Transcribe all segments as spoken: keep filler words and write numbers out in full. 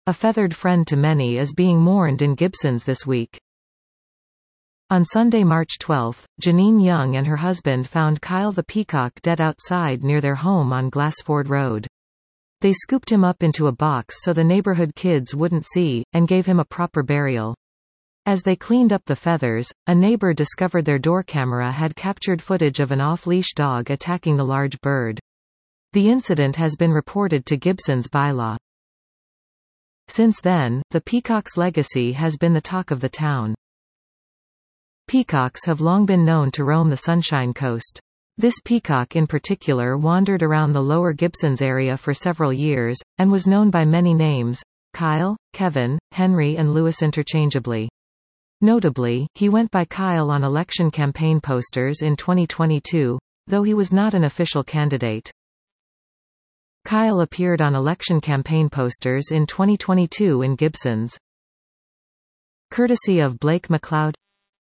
A feathered friend to many is being mourned in Gibsons this week. On Sunday, March twelfth, Janine Young and her husband found Kyle the peacock dead outside near their home on Glassford Road. They scooped him up into a box so the neighborhood kids wouldn't see, and gave him a proper burial. As they cleaned up the feathers, a neighbor discovered their door camera had captured footage of an off-leash dog attacking the large bird. The incident has been reported to Gibsons Bylaw. Since then, the peacock's legacy has been the talk of the town. Peacocks have long been known to roam the Sunshine Coast. This peacock in particular wandered around the lower Gibsons area for several years, and was known by many names: Kyle, Kevin, Henry and Louis interchangeably. Notably, he went by Kyle on election campaign posters in twenty twenty-two, though he was not an official candidate. Kyle appeared on election campaign posters in twenty twenty-two in Gibsons. Courtesy of Blake McLeod.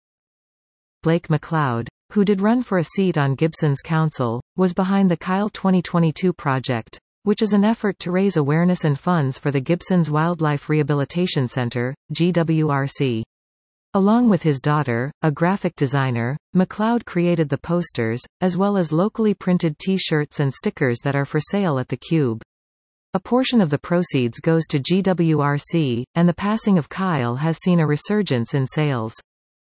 Blake McLeod, who did run for a seat on Gibsons Council, was behind the Kyle twenty twenty-two project, which is an effort to raise awareness and funds for the Gibsons Wildlife Rehabilitation Center, G W R C. Along with his daughter, a graphic designer, McLeod created the posters, as well as locally printed T-shirts and stickers that are for sale at the Cube. A portion of the proceeds goes to G W R C, and the passing of Kyle has seen a resurgence in sales.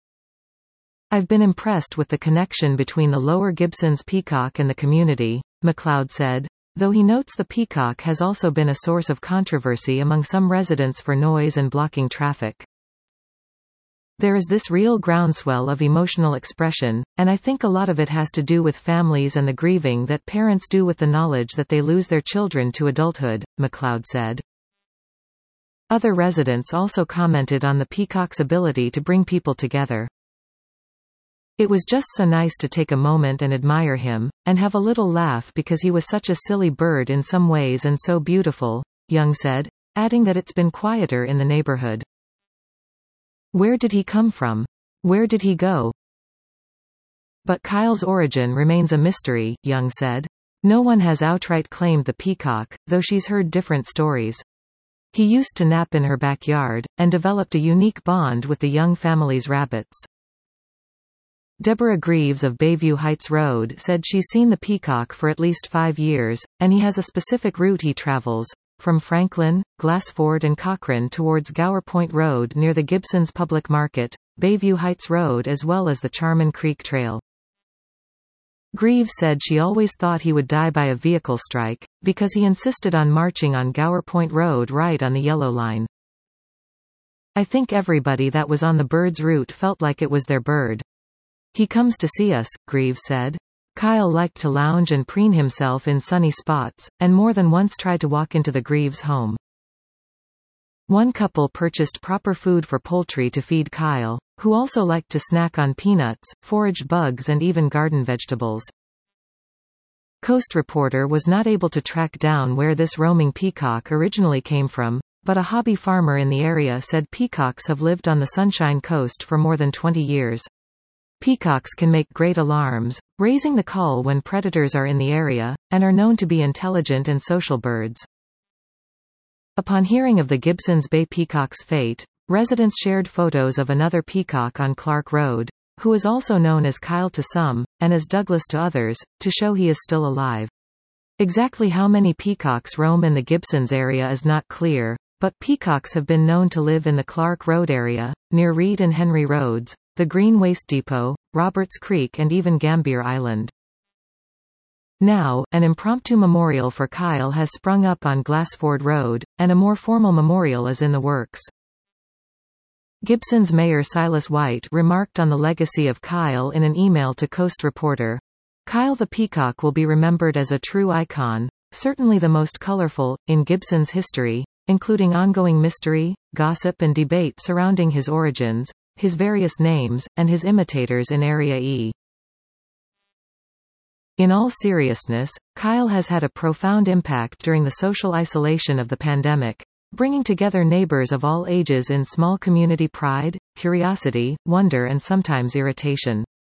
"I've been impressed with the connection between the Lower Gibsons peacock and the community," McLeod said, though he notes the peacock has also been a source of controversy among some residents for noise and blocking traffic. "There is this real groundswell of emotional expression, and I think a lot of it has to do with families and the grieving that parents do with the knowledge that they lose their children to adulthood," McLeod said. Other residents also commented on the peacock's ability to bring people together. "It was just so nice to take a moment and admire him, and have a little laugh because he was such a silly bird in some ways and so beautiful," Young said, adding that it's been quieter in the neighborhood. "Where did he come from? Where did he go?" But Kyle's origin remains a mystery, Young said. No one has outright claimed the peacock, though she's heard different stories. He used to nap in her backyard, and developed a unique bond with the Young family's rabbits. Deborah Greaves of Bayview Heights Road said she's seen the peacock for at least five years, and he has a specific route he travels, from Franklin, Glassford and Cochrane towards Gower Point Road near the Gibsons Public Market, Bayview Heights Road as well as the Charman Creek Trail. Greaves said she always thought he would die by a vehicle strike, because he insisted on marching on Gower Point Road right on the yellow line. "I think everybody that was on the bird's route felt like it was their bird. He comes to see us," Greaves said. Kyle liked to lounge and preen himself in sunny spots, and more than once tried to walk into the Greaves home. One couple purchased proper food for poultry to feed Kyle, who also liked to snack on peanuts, forage bugs and even garden vegetables. Coast Reporter was not able to track down where this roaming peacock originally came from, but a hobby farmer in the area said peacocks have lived on the Sunshine Coast for more than twenty years. Peacocks can make great alarms, raising the call when predators are in the area, and are known to be intelligent and social birds. Upon hearing of the Gibsons Bay peacock's fate, residents shared photos of another peacock on Clark Road, who is also known as Kyle to some, and as Douglas to others, to show he is still alive. Exactly how many peacocks roam in the Gibsons area is not clear, but peacocks have been known to live in the Clark Road area, near Reed and Henry Roads, the Green Waste Depot, Roberts Creek and even Gambier Island. Now, an impromptu memorial for Kyle has sprung up on Glassford Road, and a more formal memorial is in the works. Gibsons Mayor Silas White remarked on the legacy of Kyle in an email to Coast Reporter. "Kyle the peacock will be remembered as a true icon, certainly the most colorful, in Gibsons history, including ongoing mystery, gossip and debate surrounding his origins, his various names, and his imitators in Area E. In all seriousness, Kyle has had a profound impact during the social isolation of the pandemic, bringing together neighbors of all ages in small community pride, curiosity, wonder and sometimes irritation.